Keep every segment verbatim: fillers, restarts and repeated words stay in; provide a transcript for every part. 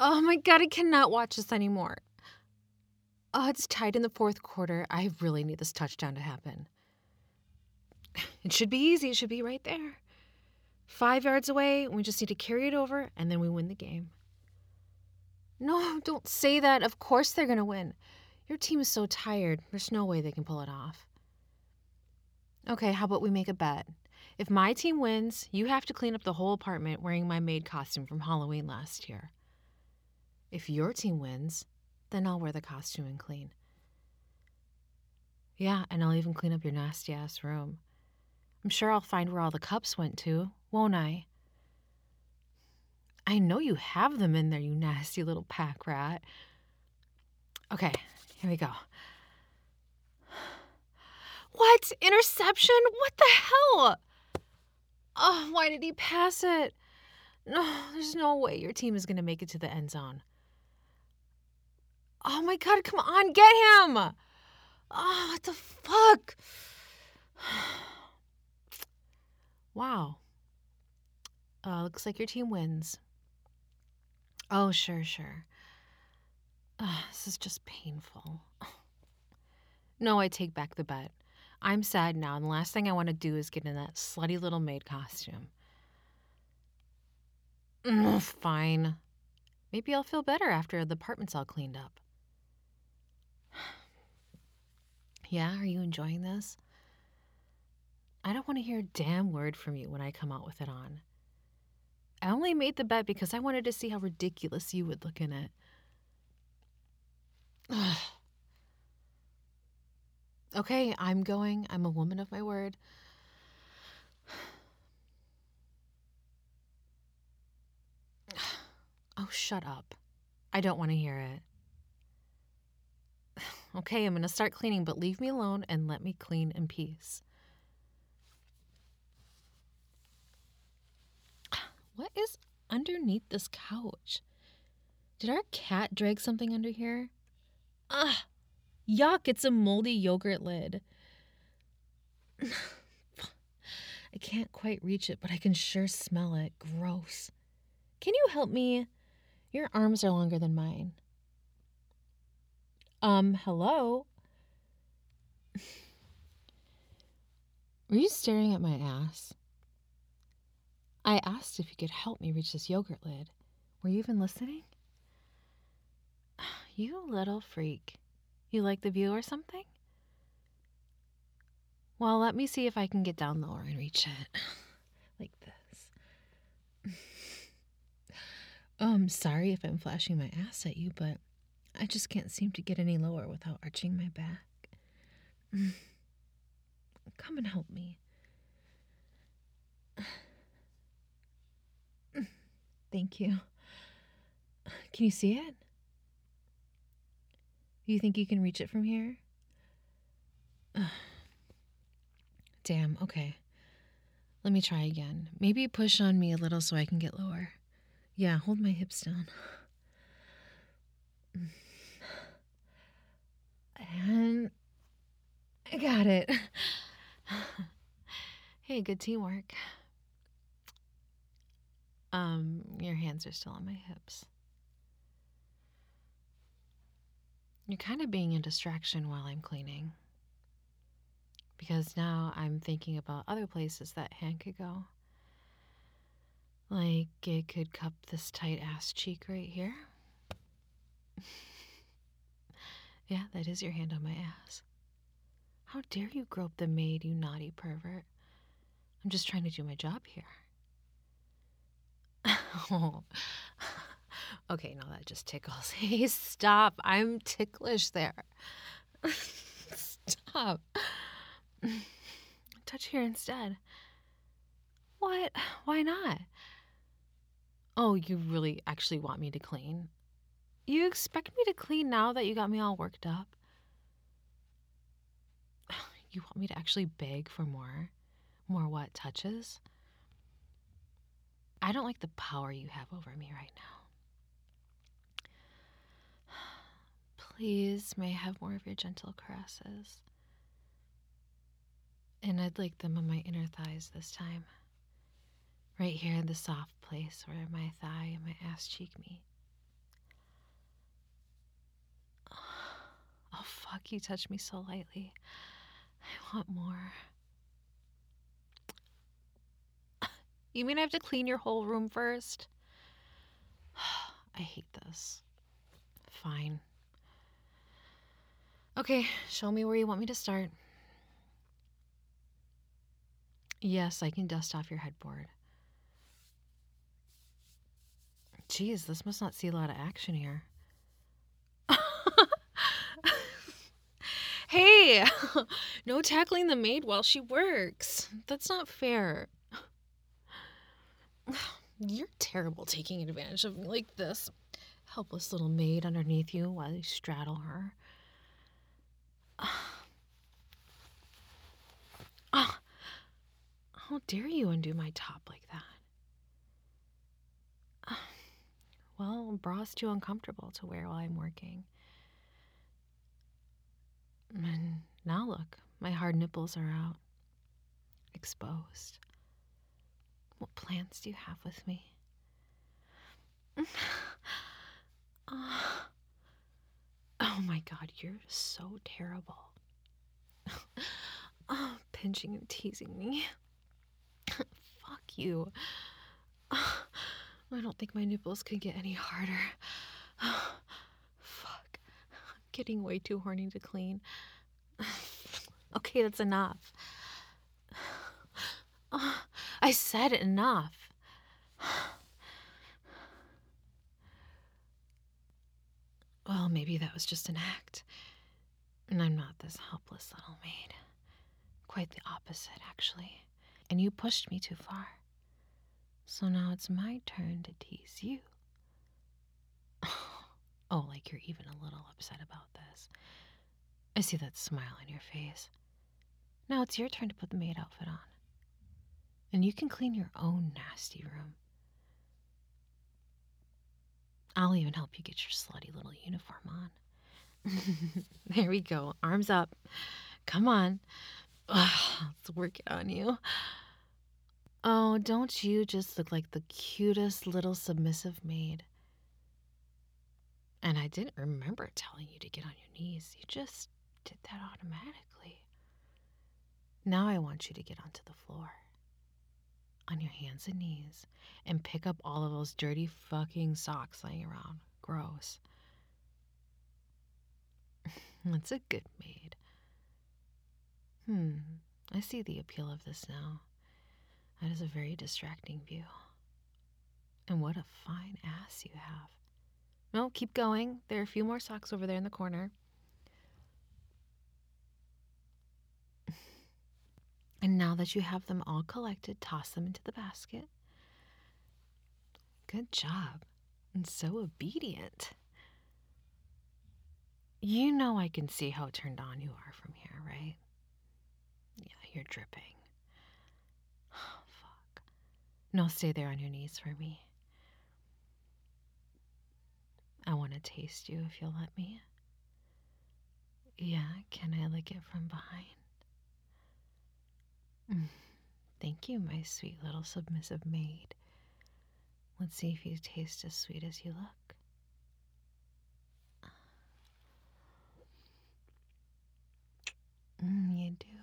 Oh my god, I cannot watch this anymore. Oh, it's tied in the fourth quarter. I really need this touchdown to happen. It should be easy. It should be right there. Five yards away. We just need to carry it over, and then we win the game. No, don't say that. Of course they're going to win. Your team is so tired. There's no way they can pull it off. Okay, how about we make a bet? If my team wins, you have to clean up the whole apartment wearing my maid costume from Halloween last year. If your team wins, then I'll wear the costume and clean. Yeah, and I'll even clean up your nasty-ass room. I'm sure I'll find where all the cups went to, won't I? I know you have them in there, you nasty little pack rat. Okay, here we go. What? Interception? What the hell? Oh, why did he pass it? No, there's no way your team is going to make it to the end zone. Oh my god, come on, get him! Oh, what the fuck? Wow. Uh, looks like your team wins. Oh, sure, sure. Uh, this is just painful. No, I take back the bet. I'm sad now, and the last thing I want to do is get in that slutty little maid costume. Mm, fine. Maybe I'll feel better after the apartment's all cleaned up. Yeah, are you enjoying this? I don't want to hear a damn word from you when I come out with it on. I only made the bet because I wanted to see how ridiculous you would look in it. Ugh. Okay, I'm going. I'm a woman of my word. Oh, shut up. I don't want to hear it. Okay, I'm going to start cleaning, but leave me alone and let me clean in peace. What is underneath this couch? Did our cat drag something under here? Ugh, yuck, it's a moldy yogurt lid. I can't quite reach it, but I can sure smell it. Gross. Can you help me? Your arms are longer than mine. Um, hello? Were you staring at my ass? I asked if you could help me reach this yogurt lid. Were you even listening? You little freak. You like the view or something? Well, let me see if I can get down lower and reach it. Like this. Um, sorry if I'm flashing my ass at you, but I just can't seem to get any lower without arching my back. Come and help me. Thank you. Can you see it? Do you think you can reach it from here? Damn, okay. Let me try again. Maybe push on me a little so I can get lower. Yeah, hold my hips down. And I got it. Hey, good teamwork. Um, your hands are still on my hips. You're kind of being a distraction while I'm cleaning. Because now I'm thinking about other places that hand could go. Like, it could cup this tight ass cheek right here. Yeah, that is your hand on my ass. How dare you grope the maid, you naughty pervert? I'm just trying to do my job here. Oh. Okay, no, that just tickles. Hey, stop. I'm ticklish there. Stop. Touch here instead. What? Why not? Oh, you really actually want me to clean? You expect me to clean now that you got me all worked up? You want me to actually beg for more? More what, touches? I don't like the power you have over me right now. Please, may I have more of your gentle caresses? And I'd like them on my inner thighs this time. Right here in the soft place where my thigh and my ass cheek meet. Oh, fuck, you touched me so lightly. I want more. You mean I have to clean your whole room first? I hate this. Fine. Okay, show me where you want me to start. Yes, I can dust off your headboard. Geez, this must not see a lot of action here. Hey, no tackling the maid while she works. That's not fair. You're terrible taking advantage of me like this. Helpless little maid underneath you while you straddle her. Ah, how dare you undo my top like that? Well, a bra's too uncomfortable to wear while I'm working. And now look, my hard nipples are out. Exposed. What plans do you have with me? Oh my god, you're so terrible. Oh, pinching and teasing me. Fuck you. I don't think my nipples could get any harder. Fuck. I'm getting way too horny to clean. Okay, that's enough. I said enough. Well, maybe that was just an act. And I'm not this helpless little maid. Quite the opposite, actually. And you pushed me too far. So now it's my turn to tease you. Oh, like you're even a little upset about this. I see that smile on your face. Now it's your turn to put the maid outfit on. And you can clean your own nasty room. I'll even help you get your slutty little uniform on. There we go. Arms up. Come on. Ugh, let's work it on you. Oh, don't you just look like the cutest little submissive maid? And I didn't remember telling you to get on your knees. You just did that automatically. Now I want you to get onto the floor. On your hands and knees. And pick up all of those dirty fucking socks laying around. Gross. That's a good maid. Hmm. I see the appeal of this now. That is a very distracting view. And what a fine ass you have. No, keep going. There are a few more socks over there in the corner. And now that you have them all collected, toss them into the basket. Good job. And so obedient. You know I can see how turned on you are from here, right? Yeah, you're dripping. Oh, fuck. No, stay there on your knees for me. I want to taste you if you'll let me. Yeah, can I lick it from behind? Mm. Thank you, my sweet little submissive maid. Let's see if you taste as sweet as you look. Mm, you do.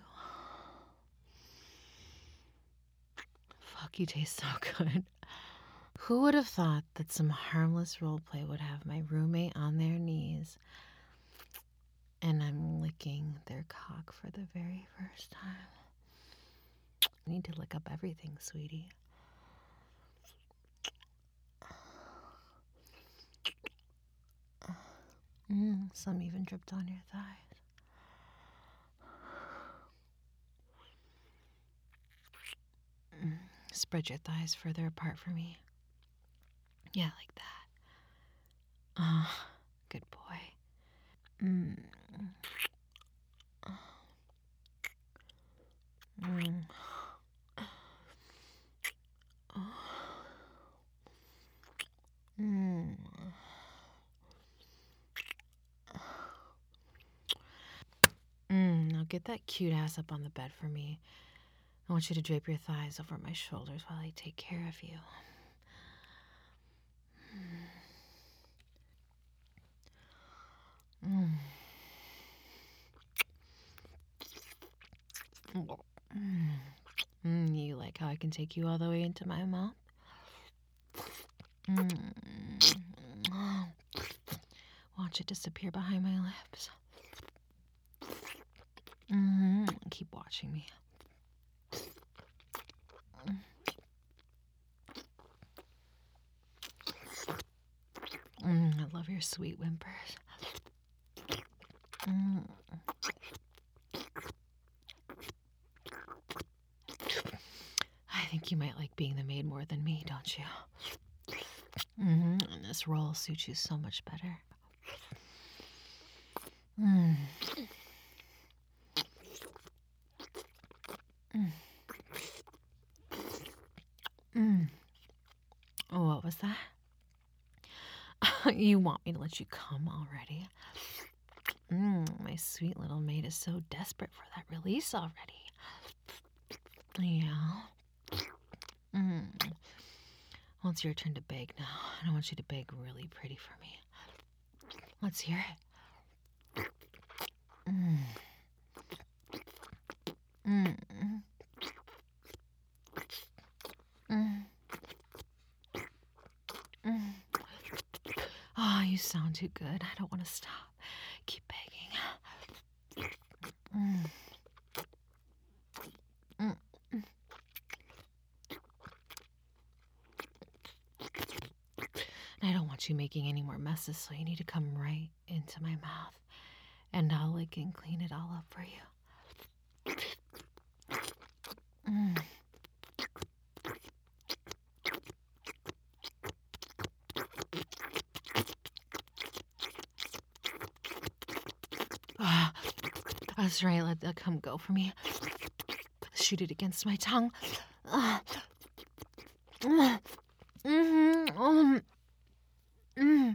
Fuck, you taste so good. Who would have thought that some harmless roleplay would have my roommate on their knees and I'm licking their cock for the very first time? I need to lick up everything, sweetie. Mm, some even dripped on your thighs. Mm, spread your thighs further apart for me. Yeah, like that. Oh, good boy. Mm. Mm. Mm. Mm, now get that cute ass up on the bed for me. I want you to drape your thighs over my shoulders while I take care of you. Mm. Mm, you like how I can take you all the way into my mouth? Mm. Watch it disappear behind my lips. Mm-hmm. Keep watching me. Mm, I love your sweet whimpers. Mm. I think you might like being the maid more than me, don't you? Mm-hmm. And this role suits you so much better. Mm. Mm. Mm. What was that? You want me to let you come already? Mm, my sweet little maid is so desperate for that release already. Yeah. Mm. Well, it's your turn to beg now. And I want you to beg really pretty for me. Let's hear it. Mm. Mm. Mm. Mm. Oh, you sound too good. I don't want to stop. Keep begging. Mm. Mm. I don't want you making any more messes, so you need to come right into my mouth, and I'll lick and clean it all up for you. Mm. Ah, that's right. Let that cum go for me. Shoot it against my tongue. Ah. Mm. Mm-hmm. Um. Mm.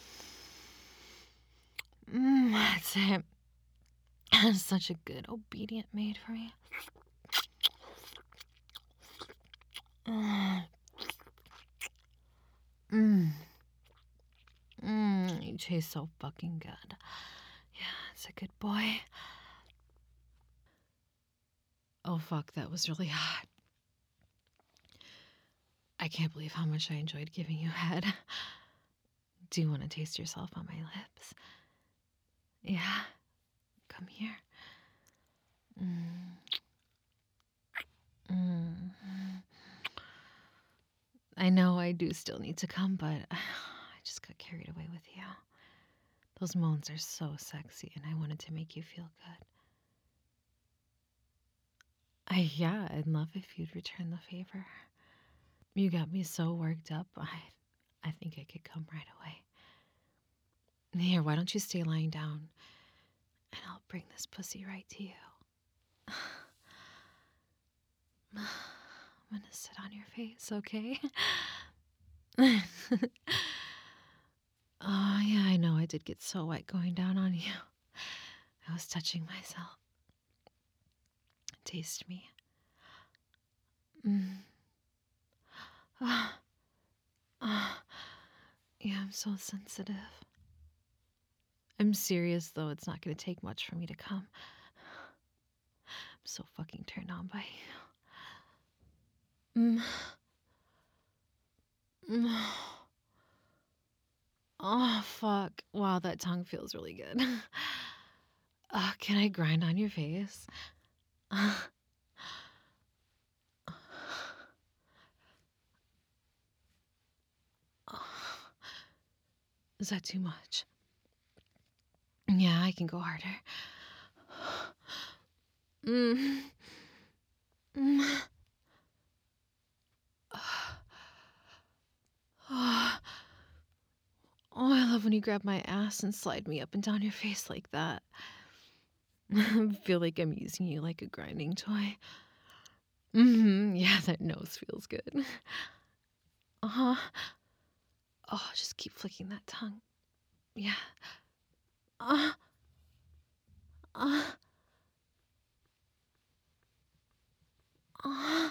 Mm. That's it. That's such a good, obedient maid for me. Mm. Mm. Mm. You taste so fucking good. Yeah, it's a good boy. Oh, fuck, that was really hot. I can't believe how much I enjoyed giving you head. Do you want to taste yourself on my lips? Yeah? Come here. Mm. Mm. I know I do still need to come, but I just got carried away with you. Those moans are so sexy, and I wanted to make you feel good. I, yeah, I'd love if you'd return the favor. You got me so worked up, I, I think I could come right away. Here, why don't you stay lying down, and I'll bring this pussy right to you. I'm gonna sit on your face, okay? Oh, yeah, I know I did get so wet going down on you. I was touching myself. Taste me. Mm. Ah. Ah. Yeah, I'm so sensitive. I'm serious, though. It's not going to take much for me to come. I'm so fucking turned on by you. Mm. Mm. Oh, fuck. Wow, that tongue feels really good. Uh, can I grind on your face? Uh, Is that too much? Yeah, I can go harder. Mm. Mm. Oh, I love when you grab my ass and slide me up and down your face like that. I feel like I'm using you like a grinding toy. Mm-hmm. Yeah, that nose feels good. Uh-huh. Oh, just keep flicking that tongue. Yeah. Uh, uh, uh.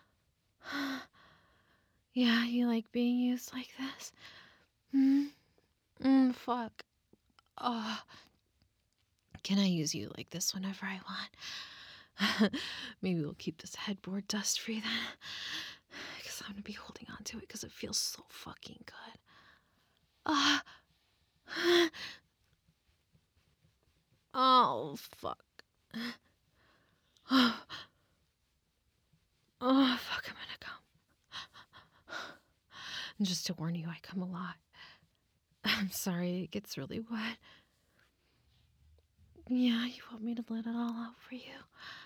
Yeah, you like being used like this? Mm, mm, fuck. Oh, can I use you like this whenever I want? Maybe we'll keep this headboard dust free then. Because I'm going to be holding on to it because it feels so fucking good. Ah. Oh, fuck. Oh, oh fuck, I'm gonna come. And just to warn you, I come a lot. I'm sorry, it gets really wet. Yeah, you want me to let it all out for you?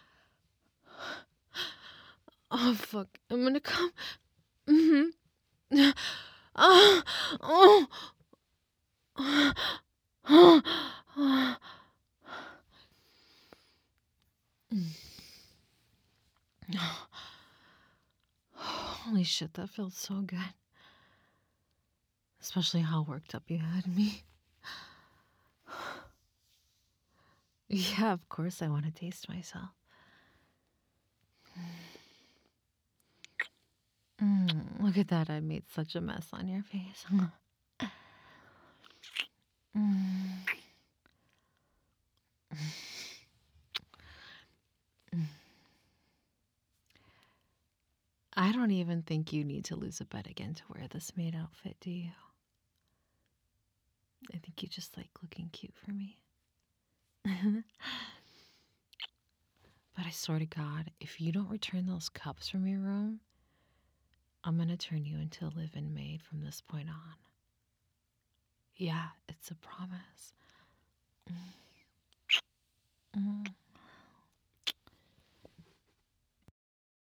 Oh, fuck, I'm gonna come. Mm-hmm. Oh, oh. Oh. Oh. Holy shit, that felt so good. Especially how worked up you had me. Yeah, of course I want to taste myself. Mm, look at that, I made such a mess on your face. Mm. I don't even think you need to lose a bet again to wear this maid outfit, do you? I think you just like looking cute for me. But I swear to God, if you don't return those cups from your room, I'm gonna turn you into a live-in maid from this point on. Yeah, it's a promise. Mm. Mm.